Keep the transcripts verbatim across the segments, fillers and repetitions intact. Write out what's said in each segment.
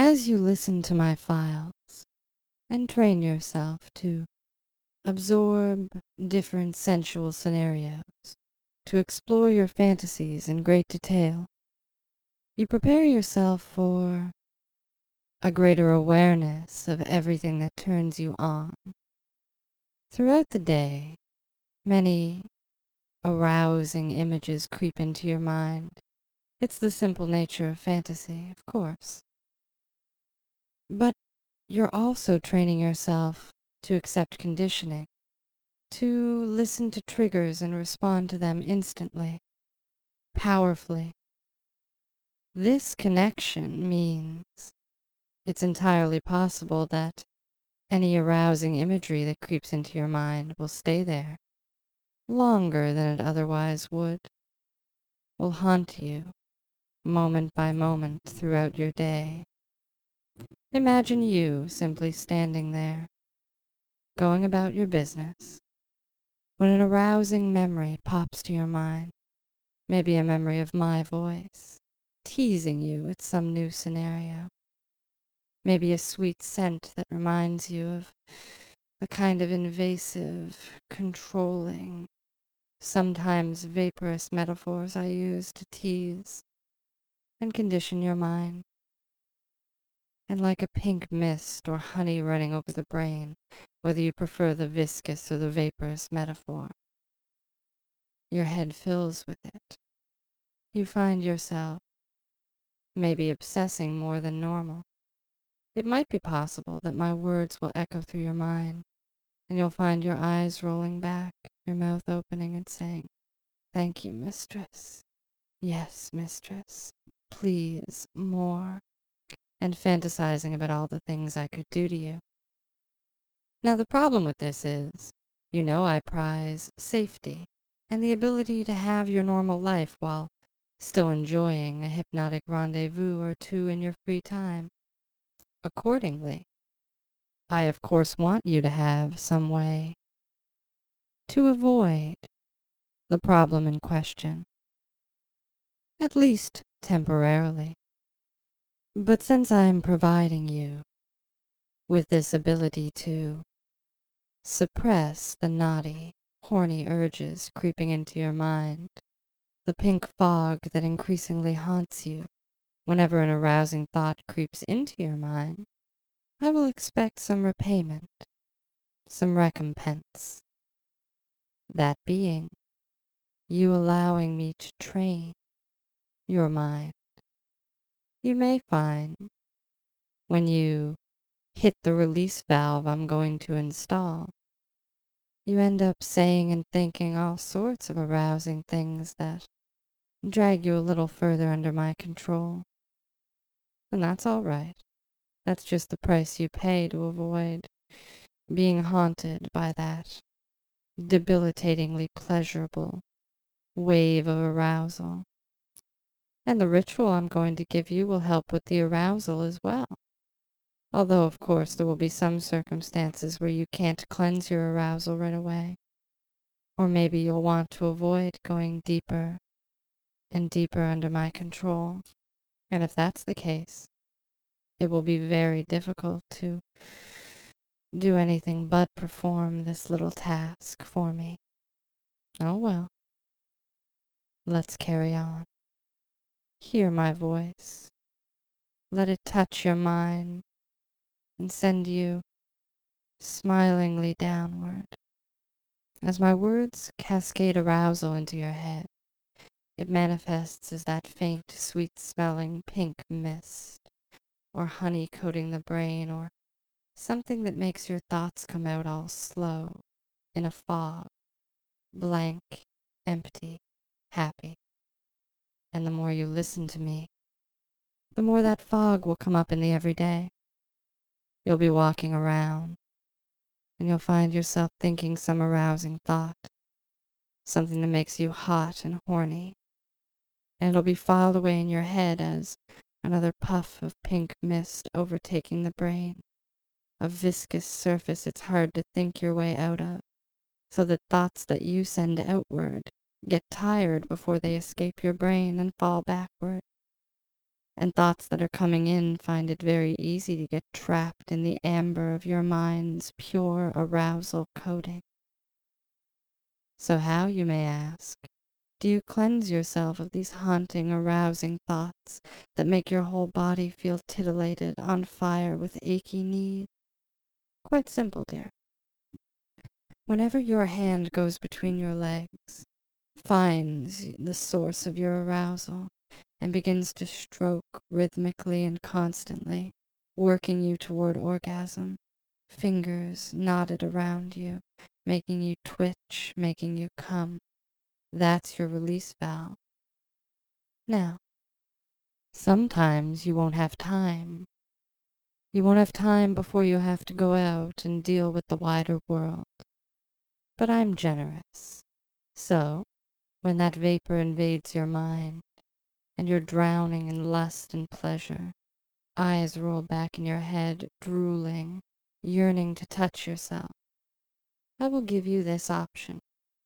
As you listen to my files and train yourself to absorb different sensual scenarios, to explore your fantasies in great detail, you prepare yourself for a greater awareness of everything that turns you on. Throughout the day, many arousing images creep into your mind. It's the simple nature of fantasy, of course. But you're also training yourself to accept conditioning, to listen to triggers and respond to them instantly, powerfully. This connection means it's entirely possible that any arousing imagery that creeps into your mind will stay there longer than it otherwise would, will haunt you moment by moment throughout your day. Imagine you simply standing there, going about your business, when an arousing memory pops to your mind, maybe a memory of my voice, teasing you with some new scenario. Maybe a sweet scent that reminds you of the kind of invasive, controlling, sometimes vaporous metaphors I use to tease and condition your mind. And like a pink mist or honey running over the brain, whether you prefer the viscous or the vaporous metaphor, your head fills with it. You find yourself maybe obsessing more than normal. It might be possible that my words will echo through your mind, and you'll find your eyes rolling back, your mouth opening and saying, "Thank you, mistress. Yes, mistress. Please, more." And fantasizing about all the things I could do to you. Now, the problem with this is, you know I prize safety and the ability to have your normal life while still enjoying a hypnotic rendezvous or two in your free time. Accordingly, I of course want you to have some way to avoid the problem in question, at least temporarily. But since I'm providing you with this ability to suppress the naughty, horny urges creeping into your mind, the pink fog that increasingly haunts you whenever an arousing thought creeps into your mind, I will expect some repayment, some recompense. That being, you allowing me to train your mind. You may find, when you hit the release valve I'm going to install, you end up saying and thinking all sorts of arousing things that drag you a little further under my control. And that's all right. That's just the price you pay to avoid being haunted by that debilitatingly pleasurable wave of arousal. And the ritual I'm going to give you will help with the arousal as well. Although, of course, there will be some circumstances where you can't cleanse your arousal right away. Or maybe you'll want to avoid going deeper and deeper under my control. And if that's the case, it will be very difficult to do anything but perform this little task for me. Oh well. Let's carry on. Hear my voice. Let it touch your mind and send you smilingly downward. As my words cascade arousal into your head, it manifests as that faint, sweet-smelling pink mist, or honey coating the brain, or something that makes your thoughts come out all slow, in a fog, blank, empty, happy. And the more you listen to me, the more that fog will come up in the everyday. You'll be walking around, and you'll find yourself thinking some arousing thought, something that makes you hot and horny, and it'll be filed away in your head as another puff of pink mist overtaking the brain, a viscous surface it's hard to think your way out of, so that thoughts that you send outward get tired before they escape your brain and fall backward. and thoughts that are coming in find it very easy to get trapped in the amber of your mind's pure arousal coating. So how, you may ask, do you cleanse yourself of these haunting, arousing thoughts that make your whole body feel titillated, on fire with achy need? Quite simple, dear. Whenever your hand goes between your legs, finds the source of your arousal, and begins to stroke rhythmically and constantly, working you toward orgasm, fingers knotted around you, making you twitch, making you come, that's your release valve. Now, sometimes you won't have time. You won't have time before you have to go out and deal with the wider world. But I'm generous. So, when that vapor invades your mind, and you're drowning in lust and pleasure, eyes roll back in your head, drooling, yearning to touch yourself, I will give you this option.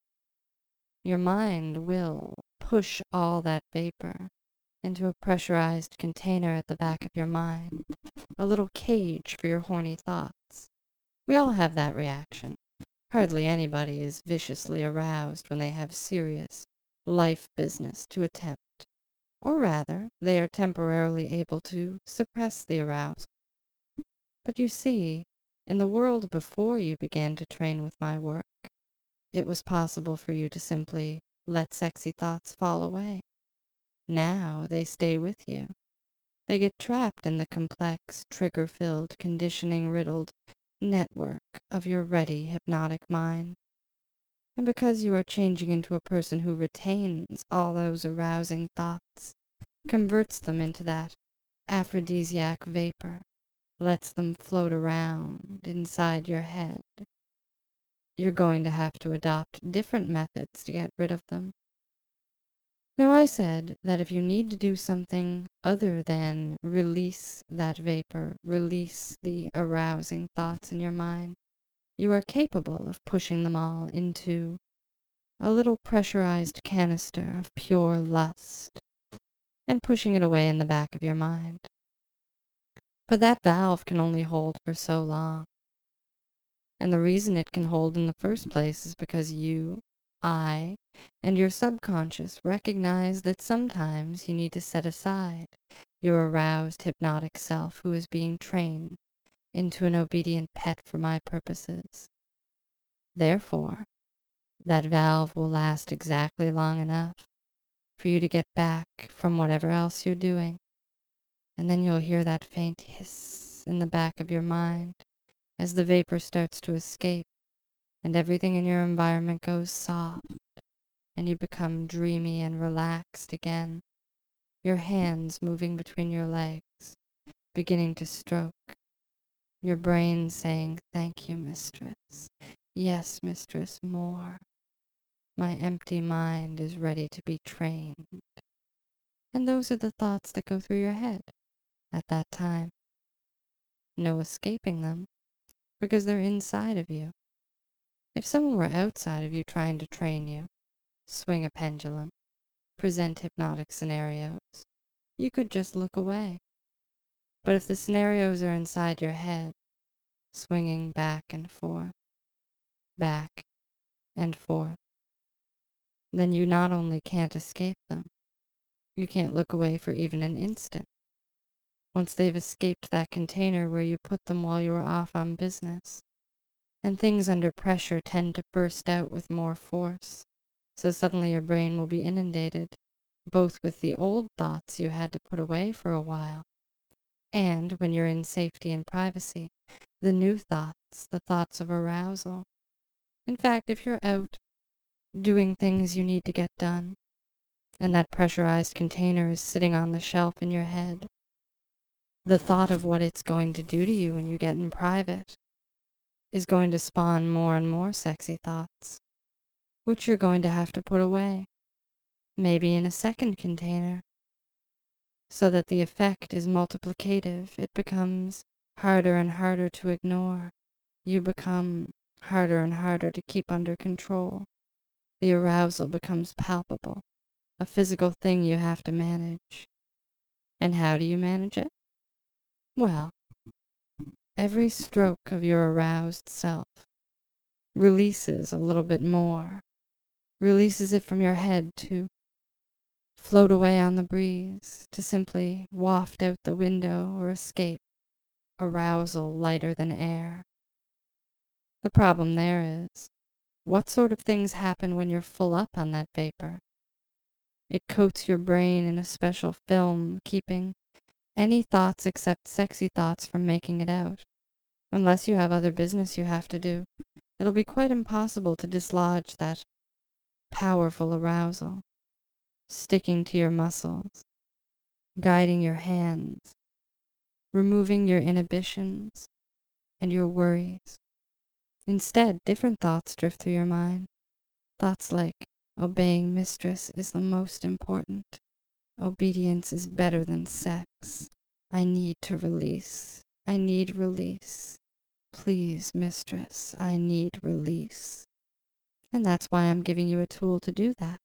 Your mind will push all that vapor into a pressurized container at the back of your mind, a little cage for your horny thoughts. We all have that reaction. Hardly anybody is viciously aroused when they have serious life business to attempt, or rather, they are temporarily able to suppress the arousal. But you see, in the world before you began to train with my work, it was possible for you to simply let sexy thoughts fall away. Now they stay with you. They get trapped in the complex, trigger-filled, conditioning-riddled network of your ready, hypnotic mind. And because you are changing into a person who retains all those arousing thoughts, converts them into that aphrodisiac vapor, lets them float around inside your head, you're going to have to adopt different methods to get rid of them. Now, I said that if you need to do something other than release that vapor, release the arousing thoughts in your mind, you are capable of pushing them all into a little pressurized canister of pure lust and pushing it away in the back of your mind. But that valve can only hold for so long. And the reason it can hold in the first place is because you, I, and your subconscious recognize that sometimes you need to set aside your aroused hypnotic self who is being trained into an obedient pet for my purposes. Therefore, that valve will last exactly long enough for you to get back from whatever else you're doing, and then you'll hear that faint hiss in the back of your mind as the vapor starts to escape and everything in your environment goes soft, and you become dreamy and relaxed again, your hands moving between your legs, beginning to stroke, your brain saying, "Thank you, mistress. Yes, mistress, more. My empty mind is ready to be trained." And those are the thoughts that go through your head at that time. No escaping them, because they're inside of you. If someone were outside of you trying to train you, swing a pendulum, present hypnotic scenarios, you could just look away. But if the scenarios are inside your head, swinging back and forth, back and forth, then you not only can't escape them, you can't look away for even an instant. Once they've escaped that container where you put them while you were off on business, and things under pressure tend to burst out with more force, so suddenly your brain will be inundated, both with the old thoughts you had to put away for a while, and, when you're in safety and privacy, the new thoughts, the thoughts of arousal. In fact, if you're out doing things you need to get done, and that pressurized container is sitting on the shelf in your head, the thought of what it's going to do to you when you get in private is going to spawn more and more sexy thoughts, which you're going to have to put away, maybe in a second container, so that the effect is multiplicative. It becomes harder and harder to ignore. You become harder and harder to keep under control. The arousal becomes palpable, a physical thing you have to manage. And how do you manage it? Well, every stroke of your aroused self releases a little bit more, releases it from your head to float away on the breeze, to simply waft out the window or escape, arousal lighter than air. The problem there is, what sort of things happen when you're full up on that vapor? It coats your brain in a special film, keeping any thoughts except sexy thoughts from making it out. Unless you have other business you have to do, it'll be quite impossible to dislodge that powerful arousal, sticking to your muscles, guiding your hands, removing your inhibitions and your worries. Instead, different thoughts drift through your mind. Thoughts like, obeying mistress is the most important. Obedience is better than sex. I need to release. I need release. Please, mistress, I need release. And that's why I'm giving you a tool to do that.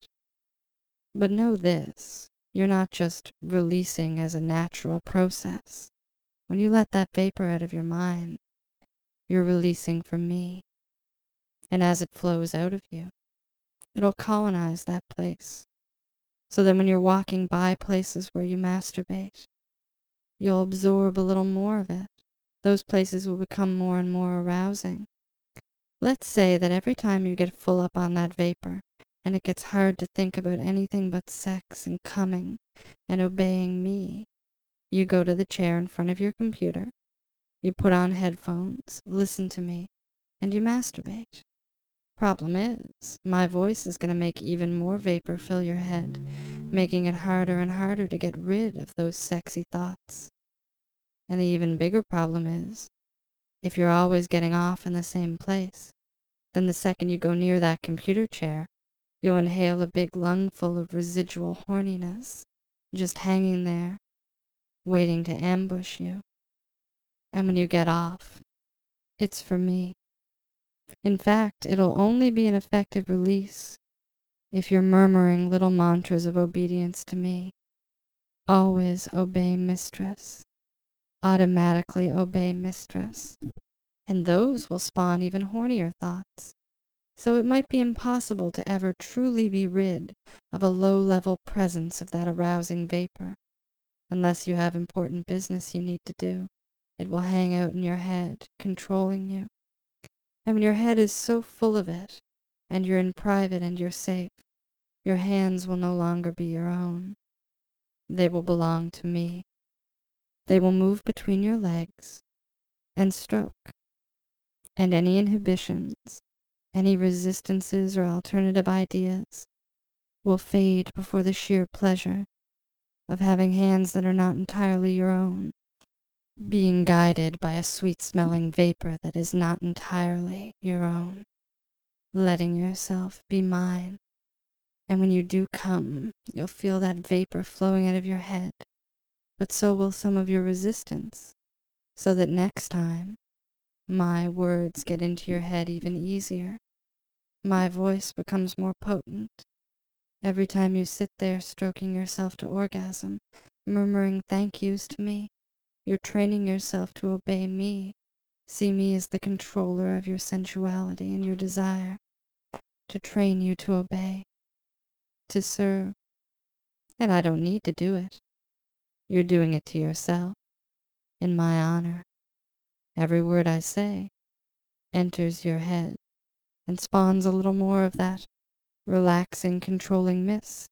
But know this, you're not just releasing as a natural process. When you let that vapor out of your mind, you're releasing from me. And as it flows out of you, it'll colonize that place. So that when you're walking by places where you masturbate, you'll absorb a little more of it. Those places will become more and more arousing. Let's say that every time you get full up on that vapor, and it gets hard to think about anything but sex and coming and obeying me, you go to the chair in front of your computer, you put on headphones, listen to me, and you masturbate. Problem is, my voice is going to make even more vapor fill your head, making it harder and harder to get rid of those sexy thoughts. And the even bigger problem is, if you're always getting off in the same place, then the second you go near that computer chair, you'll inhale a big lungful of residual horniness, just hanging there, waiting to ambush you. And when you get off, it's for me. In fact, it'll only be an effective release if you're murmuring little mantras of obedience to me. Always obey mistress. Automatically obey mistress. And those will spawn even hornier thoughts. So it might be impossible to ever truly be rid of a low-level presence of that arousing vapor. Unless you have important business you need to do, it will hang out in your head, controlling you. And when your head is so full of it, and you're in private and you're safe, your hands will no longer be your own. They will belong to me. They will move between your legs and stroke. And any inhibitions, any resistances or alternative ideas will fade before the sheer pleasure of having hands that are not entirely your own, being guided by a sweet-smelling vapor that is not entirely your own, letting yourself be mine. And when you do come, you'll feel that vapor flowing out of your head, but so will some of your resistance, so that next time, my words get into your head even easier. My voice becomes more potent. Every time you sit there stroking yourself to orgasm, murmuring thank yous to me, you're training yourself to obey me. See me as the controller of your sensuality and your desire, to train you to obey, to serve. And I don't need to do it. You're doing it to yourself, in my honor. Every word I say enters your head and spawns a little more of that relaxing, controlling mist.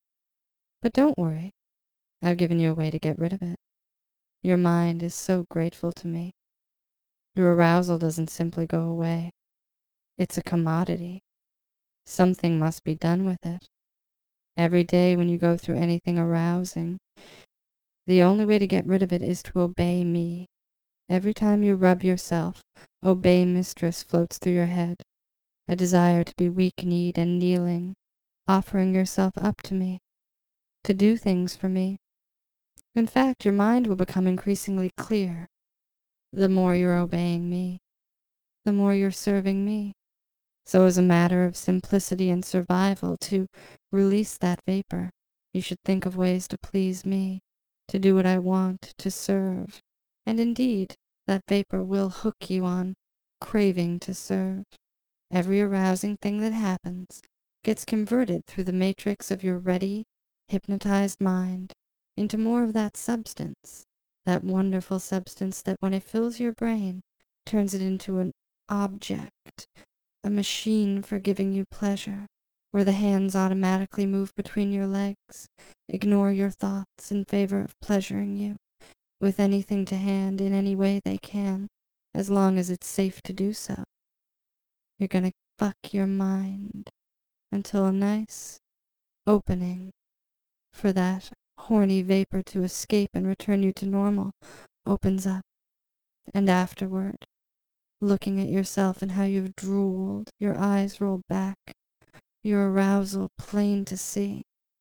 But don't worry, I've given you a way to get rid of it. Your mind is so grateful to me. Your arousal doesn't simply go away. It's a commodity. Something must be done with it. Every day when you go through anything arousing, the only way to get rid of it is to obey me. Every time you rub yourself, obey mistress floats through your head. A desire to be weak-kneed and kneeling, offering yourself up to me, to do things for me. In fact, your mind will become increasingly clear. The more you're obeying me, the more you're serving me. So as a matter of simplicity and survival, to release that vapor, you should think of ways to please me. to do what I want, to serve. And indeed, that vapor will hook you on craving to serve. Every arousing thing that happens gets converted through the matrix of your ready, hypnotized mind into more of that substance, that wonderful substance that when it fills your brain, turns it into an object, a machine for giving you pleasure, where the hands automatically move between your legs, ignore your thoughts in favor of pleasuring you, with anything to hand in any way they can, as long as it's safe to do so. You're gonna fuck your mind until a nice opening for that horny vapor to escape and return you to normal opens up. And afterward, looking at yourself and how you've drooled, your eyes roll back, your arousal plain to see.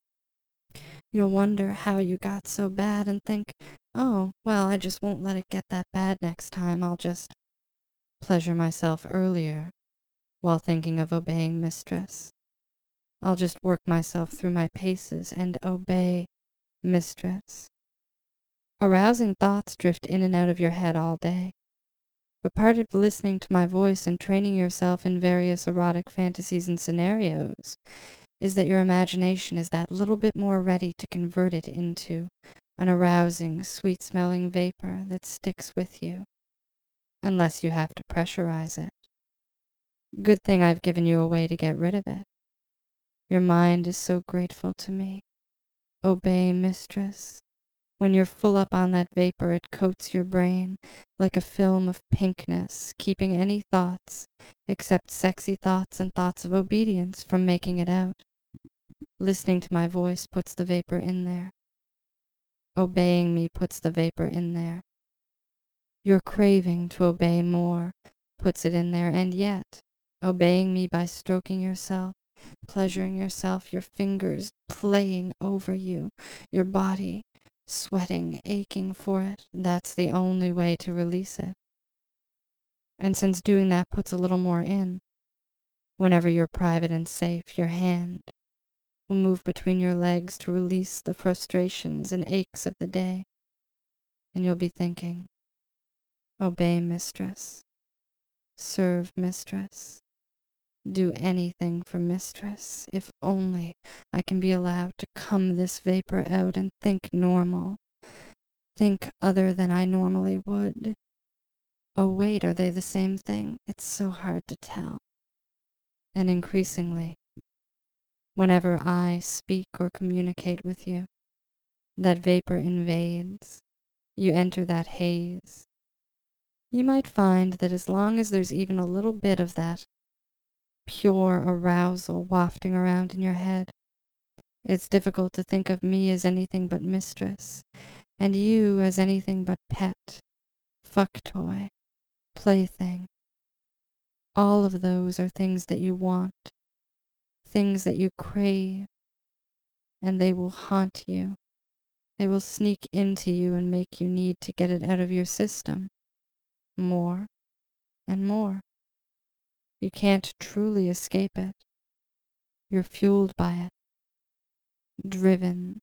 You'll wonder how you got so bad and think, oh, well, I just won't let it get that bad next time. I'll just pleasure myself earlier while thinking of obeying mistress. I'll just work myself through my paces and obey mistress. Arousing thoughts drift in and out of your head all day. But part of listening to my voice and training yourself in various erotic fantasies and scenarios is that your imagination is that little bit more ready to convert it into an arousing, sweet-smelling vapor that sticks with you, unless you have to pressurize it. Good thing I've given you a way to get rid of it. Your mind is so grateful to me. Obey, mistress. When you're full up on that vapor, it coats your brain like a film of pinkness, keeping any thoughts, except sexy thoughts and thoughts of obedience, from making it out. Listening to my voice puts the vapor in there. Obeying me puts the vapor in there. Your craving to obey more puts it in there, and yet, obeying me by stroking yourself, pleasuring yourself, your fingers playing over you, your body sweating, aching for it, that's the only way to release it. And since doing that puts a little more in, whenever you're private and safe, your hand will move between your legs to release the frustrations and aches of the day. And you'll be thinking, obey mistress, serve mistress, do anything for mistress, if only I can be allowed to cum this vapor out and think normal, think other than I normally would. Oh wait, are they the same thing? It's so hard to tell. And increasingly, whenever I speak or communicate with you, that vapor invades. You enter that haze. You might find that as long as there's even a little bit of that pure arousal wafting around in your head, it's difficult to think of me as anything but mistress, and you as anything but pet, fuck toy, plaything. All of those are things that you want, things that you crave, and they will haunt you. They will sneak into you and make you need to get it out of your system more and more. You can't truly escape it. You're fueled by it, driven,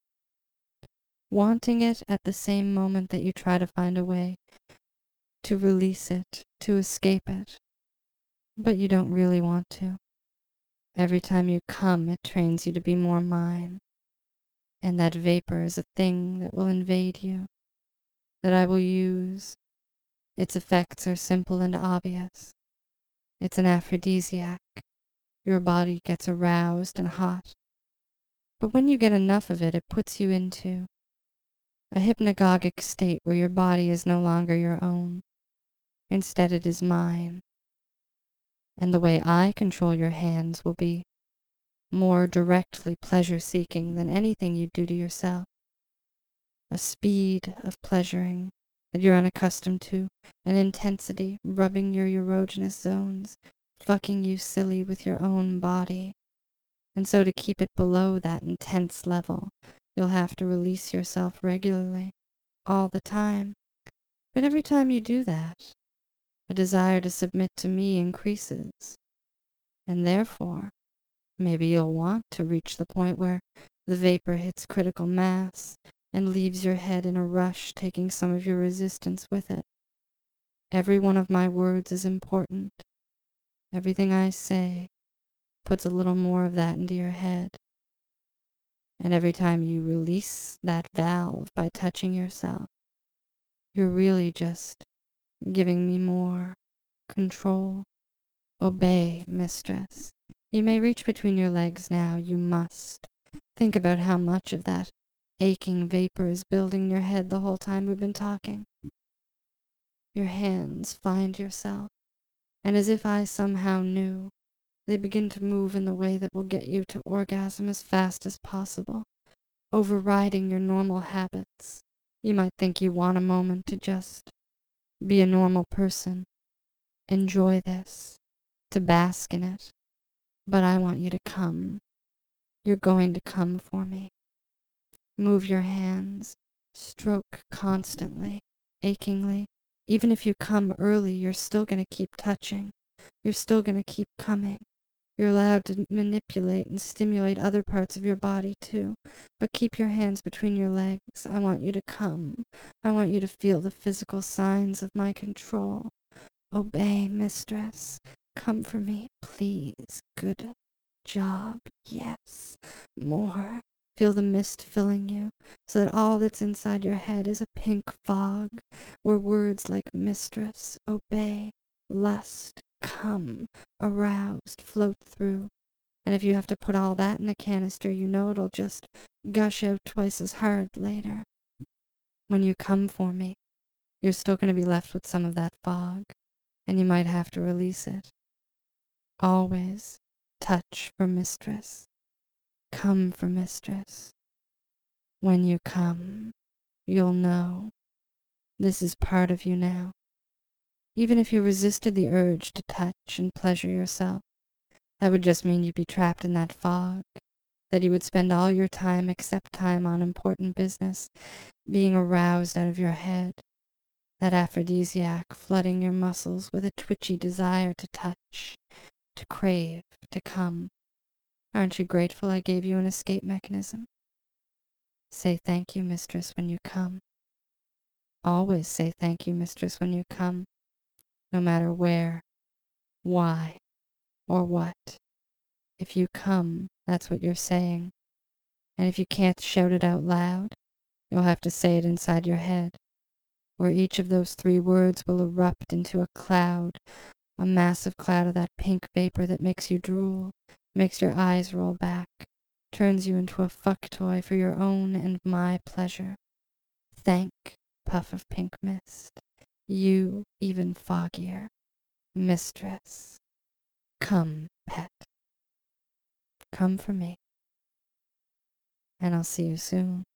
wanting it at the same moment that you try to find a way to release it, to escape it. But you don't really want to. Every time you come, it trains you to be more mine. And that vapor is a thing that will invade you, that I will use. Its effects are simple and obvious. It's an aphrodisiac. Your body gets aroused and hot. But when you get enough of it, it puts you into a hypnagogic state where your body is no longer your own. Instead, it is mine. And the way I control your hands will be more directly pleasure-seeking than anything you do to yourself. A speed of pleasuring that you're unaccustomed to, an intensity rubbing your erogenous zones, fucking you silly with your own body. And so to keep it below that intense level, you'll have to release yourself regularly, all the time. But every time you do that, a desire to submit to me increases. And therefore, maybe you'll want to reach the point where the vapor hits critical mass, and leaves your head in a rush, taking some of your resistance with it. Every one of my words is important. Everything I say puts a little more of that into your head. And every time you release that valve by touching yourself, you're really just giving me more control. Obey, mistress. You may reach between your legs now. You must. Think about how much of that aching vapor is building in your head the whole time we've been talking. Your hands find yourself, and as if I somehow knew, they begin to move in the way that will get you to orgasm as fast as possible, overriding your normal habits. You might think you want a moment to just be a normal person, enjoy this, to bask in it, but I want you to come. You're going to come for me. Move your hands, stroke constantly, achingly. Even if you come early, you're still going to keep touching. You're still going to keep coming. You're allowed to manipulate and stimulate other parts of your body too, but keep your hands between your legs. I want you to come. I want you to feel the physical signs of my control. Obey, mistress. Come for me, please. Good job. Yes. More. Feel the mist filling you, so that all that's inside your head is a pink fog, where words like mistress, obey, lust, come, aroused, float through. And if you have to put all that in a canister, you know it'll just gush out twice as hard later. When you come for me, you're still going to be left with some of that fog, and you might have to release it. Always touch for mistress. Come for mistress. When you come, you'll know. This is part of you now. Even if you resisted the urge to touch and pleasure yourself, that would just mean you'd be trapped in that fog, that you would spend all your time except time on important business, being aroused out of your head, that aphrodisiac flooding your muscles with a twitchy desire to touch, to crave, to come. Aren't you grateful I gave you an escape mechanism? Say thank you, mistress, when you come. Always say thank you, mistress, when you come, no matter where, why, or what. If you come, that's what you're saying. And if you can't shout it out loud, you'll have to say it inside your head, where each of those three words will erupt into a cloud, a massive cloud of that pink vapor that makes you drool, makes your eyes roll back, turns you into a fuck toy for your own and my pleasure. Thank, puff of pink mist, you even foggier, mistress. Come, pet. Come for me. And I'll see you soon.